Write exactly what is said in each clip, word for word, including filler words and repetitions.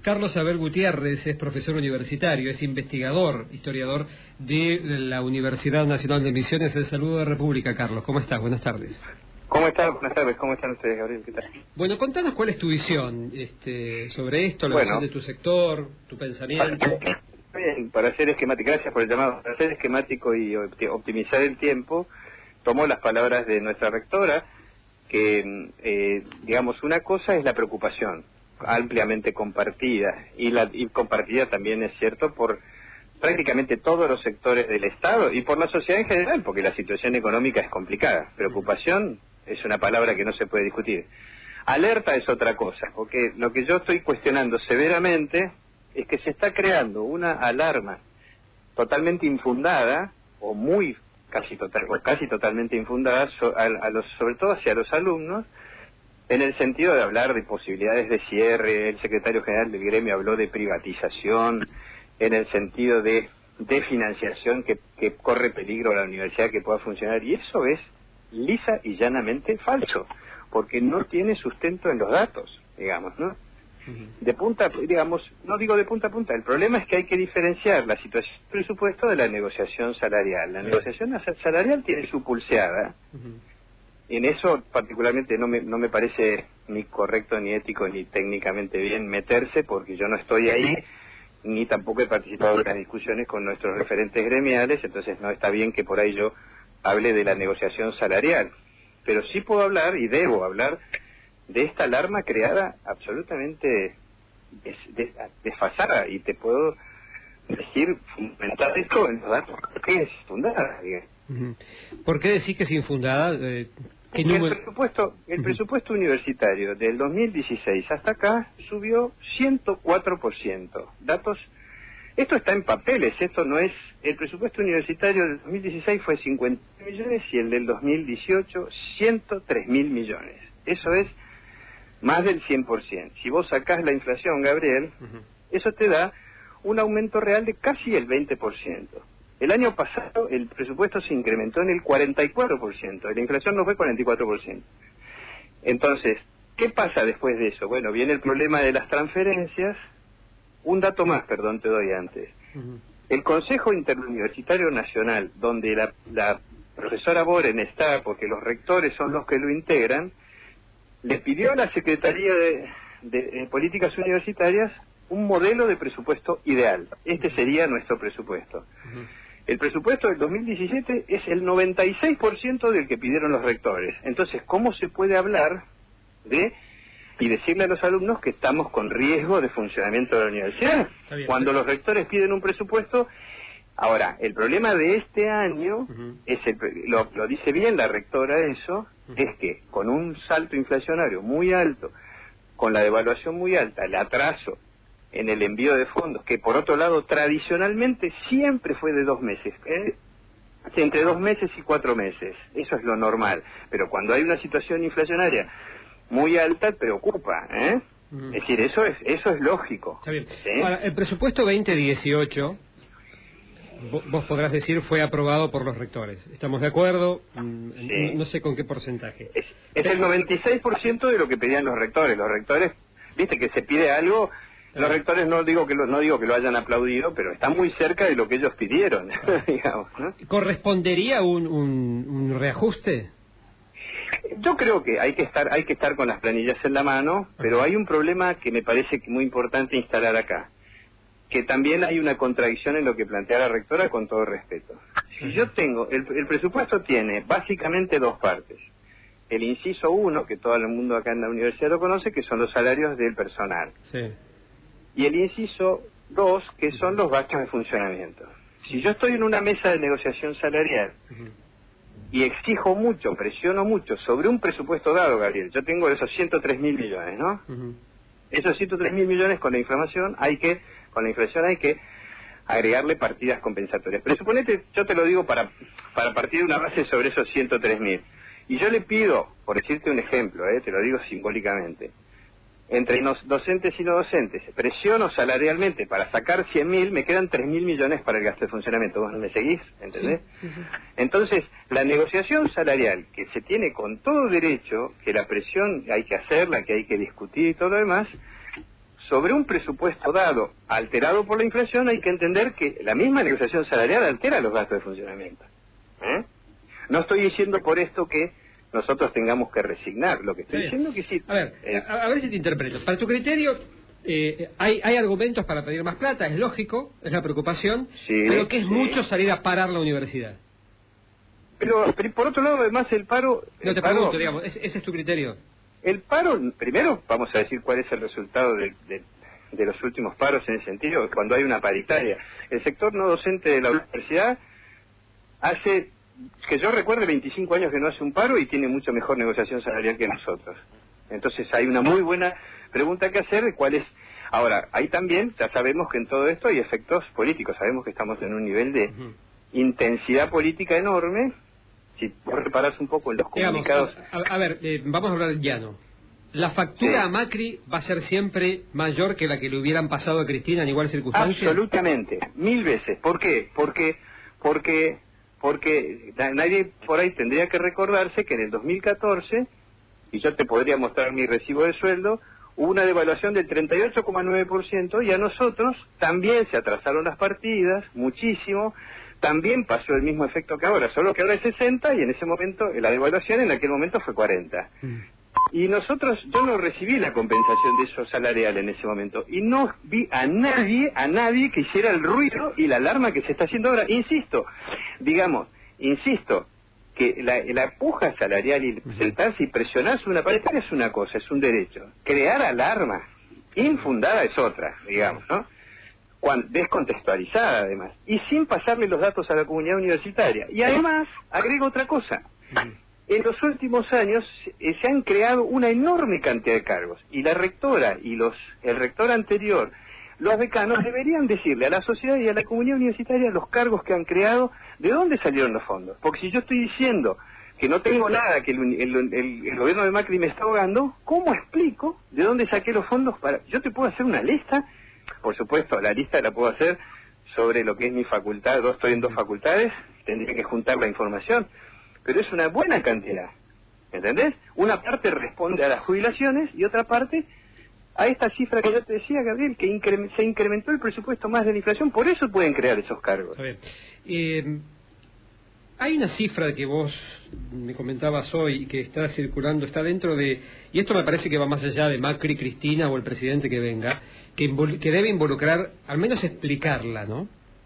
Carlos Abel Gutiérrez es profesor universitario, es investigador, historiador de la Universidad Nacional de Misiones. El saludo de República, Carlos. ¿Cómo estás? Buenas tardes. ¿Cómo están? Buenas tardes. ¿Cómo están ustedes, Gabriel? ¿Qué tal? Bueno, contanos cuál es tu visión este, sobre esto, la bueno, visión de tu sector, tu pensamiento. Bien, para ser esquemático, gracias por el llamado. Para ser esquemático y optimizar el tiempo, tomo las palabras de nuestra rectora, que, eh, digamos, una cosa es la preocupación, ampliamente compartida, y, la, y compartida también es cierto por prácticamente todos los sectores del Estado y por la sociedad en general, porque la situación económica es complicada. Preocupación es una palabra que no se puede discutir. Alerta es otra cosa, porque lo que yo estoy cuestionando severamente es que se está creando una alarma totalmente infundada, o muy casi total, o casi totalmente infundada, so, a, a los, sobre todo hacia los alumnos, en el sentido de hablar de posibilidades de cierre. El secretario general del gremio habló de privatización, en el sentido de, de financiación que, que corre peligro a la universidad que pueda funcionar, y eso es lisa y llanamente falso, porque no tiene sustento en los datos, digamos, ¿no? De punta, digamos, no digo de punta a punta, el problema es que hay que diferenciar la situación del presupuesto de la negociación salarial. La negociación salarial tiene su pulseada, y en eso particularmente no me, no me parece ni correcto, ni ético, ni técnicamente bien meterse, porque yo no estoy ahí, ni tampoco he participado en las discusiones con nuestros referentes gremiales, entonces no está bien que por ahí yo hable de la negociación salarial. Pero sí puedo hablar, y debo hablar, de esta alarma creada absolutamente des, des, desfasada, y te puedo decir, fundamentar esto en los datos, que es fundada. Uh-huh. ¿Por qué decís que es infundada? Eh, ¿qué número? número? El presupuesto, el uh-huh. presupuesto universitario del dos mil dieciséis hasta acá subió ciento cuatro por ciento. Datos, esto está en papeles, esto no es, el presupuesto universitario del dos mil dieciséis fue cincuenta millones y el del dos mil dieciocho ciento tres mil millones. Eso es más del cien por ciento. Si vos sacás la inflación, Gabriel, uh-huh. eso te da un aumento real de casi el veinte por ciento. El año pasado el presupuesto se incrementó en el cuarenta y cuatro por ciento, la inflación no fue cuarenta y cuatro por ciento. Entonces, ¿qué pasa después de eso? Bueno, viene el problema de las transferencias. Un dato más, perdón, te doy antes. Uh-huh. El Consejo Interuniversitario Nacional, donde la, la profesora Boren está, porque los rectores son los que lo integran, le pidió a la Secretaría de, de, de Políticas Universitarias un modelo de presupuesto ideal. Este sería nuestro presupuesto. Uh-huh. El presupuesto del dos mil diecisiete es el noventa y seis por ciento del que pidieron los rectores. Entonces, ¿cómo se puede hablar de y decirle a los alumnos que estamos con riesgo de funcionamiento de la universidad? Bien, cuando los rectores piden un presupuesto? Ahora, el problema de este año, uh-huh. es el, lo, lo dice bien la rectora eso, uh-huh. es que con un salto inflacionario muy alto, con la devaluación muy alta, el atraso en el envío de fondos, que por otro lado tradicionalmente siempre fue de dos meses, ¿eh? entre dos meses y cuatro meses, eso es lo normal, pero cuando hay una situación inflacionaria muy alta preocupa, ¿eh? Uh-huh. Es decir, eso es eso es lógico. Está bien. ¿Sí? Ahora, el presupuesto veinte dieciocho, vos podrás decir, fue aprobado por los rectores. ¿Estamos de acuerdo? Sí. No sé con qué porcentaje. Es, es el noventa y seis por ciento de lo que pedían los rectores. Los rectores, viste que se pide algo, los rectores no digo que lo, no digo que lo hayan aplaudido, pero está muy cerca de lo que ellos pidieron, ah. digamos, ¿no? ¿Correspondería un, un, un reajuste? Yo creo que hay que estar hay que estar con las planillas en la mano, pero hay un problema que me parece muy importante instalar acá, que también hay una contradicción en lo que plantea la rectora, con todo respeto. Si yo tengo, el, el presupuesto tiene básicamente dos partes. El inciso uno, que todo el mundo acá en la universidad lo conoce, que son los salarios del personal. Sí. Y el inciso dos, que son los gastos de funcionamiento. Si yo estoy en una mesa de negociación salarial uh-huh. y exijo mucho, presiono mucho sobre un presupuesto dado, Gabriel, yo tengo esos ciento tres mil millones, ¿no? Uh-huh. Esos ciento tres mil millones con la inflación hay que, con la inflación hay que agregarle partidas compensatorias. Pero suponete, yo te lo digo para, para partir de una base sobre esos ciento tres mil. Y yo le pido, por decirte un ejemplo, eh, te lo digo simbólicamente, entre los docentes y no docentes, presiono salarialmente para sacar cien mil, me quedan tres mil millones para el gasto de funcionamiento. ¿Vos me seguís? ¿Entendés? Sí, sí, sí. Entonces, la negociación salarial, que se tiene con todo derecho, que la presión hay que hacerla, que hay que discutir y todo lo demás, sobre un presupuesto dado, alterado por la inflación, hay que entender que la misma negociación salarial altera los gastos de funcionamiento. ¿Eh? No estoy diciendo por esto que nosotros tengamos que resignar, lo que estoy diciendo que sí. A ver, eh, a, a ver si te interpreto. Para tu criterio, eh, hay, hay argumentos para pedir más plata, es lógico, es la preocupación, sí, pero que es sí. mucho salir a parar la universidad. Pero, pero por otro lado, además, el paro... No el te paro, pregunto, digamos, ese, ese es tu criterio. El paro, primero vamos a decir cuál es el resultado de, de, de los últimos paros en el sentido, cuando hay una paritaria. El sector no docente de la universidad hace, que yo recuerde, veinticinco años que no hace un paro y tiene mucho mejor negociación salarial que nosotros. Entonces hay una muy buena pregunta que hacer de cuál es... Ahora, ahí también ya sabemos que en todo esto hay efectos políticos, sabemos que estamos en un nivel de uh-huh. intensidad política enorme. Si vos reparás un poco en los Digamos, comunicados... A, a ver, eh, vamos a hablar llano. ¿La factura sí. a Macri va a ser siempre mayor que la que le hubieran pasado a Cristina en igual circunstancia? Absolutamente, mil veces. ¿Por qué? Porque, porque, porque nadie por ahí tendría que recordarse que en el dos mil catorce, y yo te podría mostrar mi recibo de sueldo, hubo una devaluación del treinta y ocho coma nueve por ciento y a nosotros también se atrasaron las partidas, muchísimo. También pasó el mismo efecto que ahora, solo que ahora es sesenta y en ese momento, la devaluación en aquel momento fue cuarenta. Mm. Y nosotros, yo no recibí la compensación de eso salarial en ese momento. Y no vi a nadie, a nadie que hiciera el ruido y la alarma que se está haciendo ahora. Insisto, digamos, insisto, que la, la puja salarial y sentarse y presionarse una paritaria es una cosa, es un derecho. Crear alarma infundada es otra, digamos, ¿no? Cuando, descontextualizada además, y sin pasarle los datos a la comunidad universitaria. Y además, agrego otra cosa, en los últimos años eh, se han creado una enorme cantidad de cargos, y la rectora y los el rector anterior, los decanos, deberían decirle a la sociedad y a la comunidad universitaria los cargos que han creado, de dónde salieron los fondos. Porque si yo estoy diciendo que no tengo nada, que el, el, el, el gobierno de Macri me está ahogando, ¿cómo explico de dónde saqué los fondos para...? Yo te puedo hacer una lista. Por supuesto, la lista la puedo hacer sobre lo que es mi facultad. Yo estoy en dos facultades, tendría que juntar la información, pero es una buena cantidad, ¿entendés? Una parte responde a las jubilaciones y otra parte a esta cifra que yo te decía, Gabriel, que incre se incrementó el presupuesto más de la inflación, por eso pueden crear esos cargos. A ver, eh, hay una cifra que vos me comentabas hoy que está circulando, está dentro de, y esto me parece que va más allá de Macri, Cristina o el presidente que venga, que, que debe involucrar, al menos explicarla, ¿no?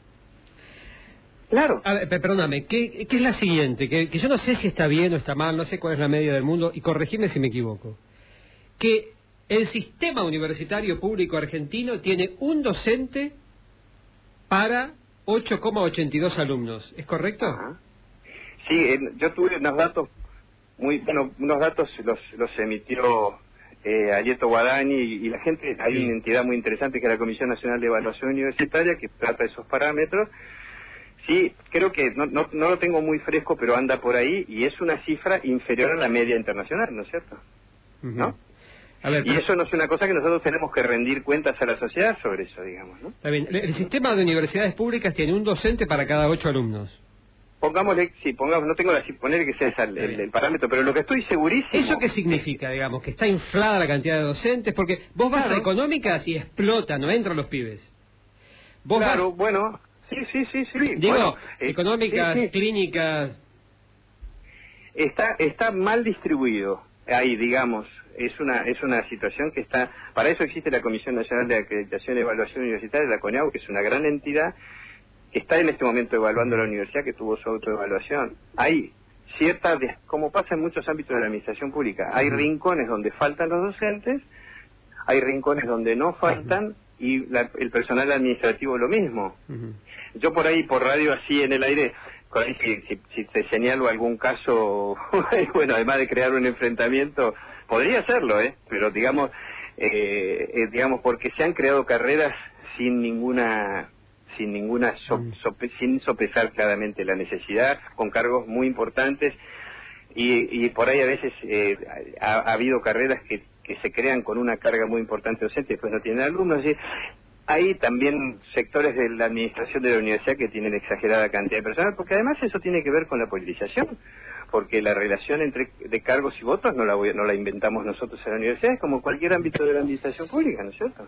Claro. A ver, perdóname, ¿qué, qué es la siguiente? Que, que yo no sé si está bien o está mal, no sé cuál es la media del mundo, y corregime si me equivoco. Que el sistema universitario público argentino tiene un docente para ocho coma ochenta y dos alumnos, ¿es correcto? Ajá. Sí, eh, yo tuve unos datos muy, bueno, unos datos los, los emitió eh, Ayeto Guadani y, y la gente, hay sí. una entidad muy interesante que es la Comisión Nacional de Evaluación Universitaria que trata esos parámetros. Sí, creo que no, no, no lo tengo muy fresco, pero anda por ahí y es una cifra inferior a la media internacional, ¿no es cierto? Uh-huh. ¿No? A ver, y pero... eso no es una cosa que nosotros tenemos que rendir cuentas a la sociedad sobre eso, digamos, ¿no? Está bien. El sistema de universidades públicas tiene un docente para cada ocho alumnos. Pongámosle, sí, pongamos, no tengo la poner que sea esa el, el, el parámetro, pero lo que estoy segurísimo... ¿Eso qué significa, digamos? Que está inflada la cantidad de docentes, porque vos vas claro. a económicas y explota, no entran los pibes. Vos claro, vas... bueno, sí, sí, sí, sí. Digo, bueno, económicas, sí, sí. clínicas... Está, está mal distribuido ahí, digamos. Es una es una situación que está... Para eso existe la Comisión Nacional de Acreditación y Evaluación Universitaria, la CONEAU, que es una gran entidad que está en este momento evaluando la universidad, que tuvo su autoevaluación. Hay cierta, como pasa en muchos ámbitos de la administración pública, hay rincones donde faltan los docentes, hay rincones donde no faltan, y la, el personal administrativo lo mismo. Uh-huh. Yo por ahí, por radio, así en el aire, si, si, si te señalo algún caso, bueno, además de crear un enfrentamiento, podría hacerlo, ¿eh? Pero digamos, eh, eh, digamos, porque se han creado carreras sin ninguna... sin ninguna so, sope, sin sopesar claramente la necesidad, con cargos muy importantes, y, y por ahí a veces eh, ha, ha habido carreras que, que se crean con una carga muy importante docente y después no tienen alumnos. Es decir, hay también sectores de la administración de la universidad que tienen exagerada cantidad de personal, porque además eso tiene que ver con la politización, porque la relación entre de cargos y votos no la, voy, no la inventamos nosotros en la universidad, es como cualquier ámbito de la administración pública, ¿no es cierto?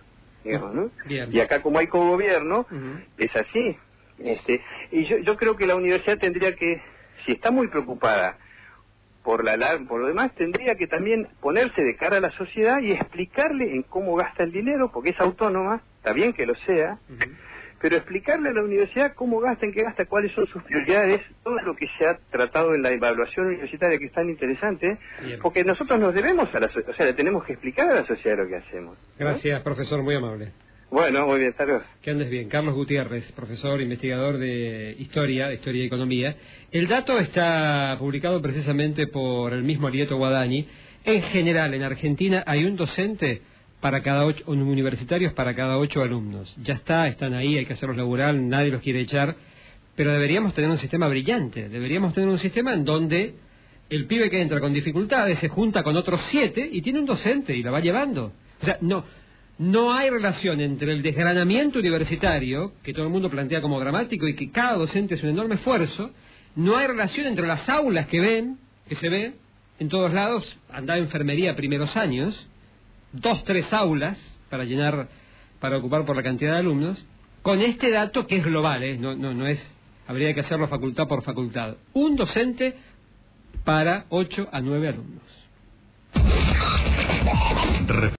digamos, ¿no? Bien. Y acá como hay cogobierno, Uh-huh. es así. Este, y yo, yo creo que la universidad tendría que, si está muy preocupada por la por lo demás, tendría que también ponerse de cara a la sociedad y explicarle en cómo gasta el dinero, porque es autónoma, está bien que lo sea, uh-huh. pero explicarle a la universidad cómo gasta, en qué gasta, cuáles son sus prioridades, todo lo que se ha tratado en la evaluación universitaria, que es tan interesante, bien. Porque nosotros nos debemos a la sociedad, o sea, le tenemos que explicar a la sociedad lo que hacemos, ¿no? Gracias, profesor, muy amable. Bueno, muy bien, hasta luego. Que andes bien. Carlos Gutiérrez, profesor, investigador de Historia, de Historia y Economía. El dato está publicado precisamente por el mismo Alieto Guadagni. En general, en Argentina hay un docente para cada ocho, un universitarios para cada ocho alumnos. Ya está, están ahí, hay que hacerlos laburar, nadie los quiere echar, pero deberíamos tener un sistema brillante. Deberíamos tener un sistema en donde el pibe que entra con dificultades se junta con otros siete y tiene un docente y la va llevando. O sea, no... No hay relación entre el desgranamiento universitario, que todo el mundo plantea como dramático y que cada docente es un enorme esfuerzo, no hay relación entre las aulas que ven, que se ve en todos lados, andaba enfermería primeros años, dos, tres aulas para llenar, para ocupar por la cantidad de alumnos, con este dato que es global, ¿eh? no, no, no es, habría que hacerlo facultad por facultad. Un docente para ocho a nueve alumnos.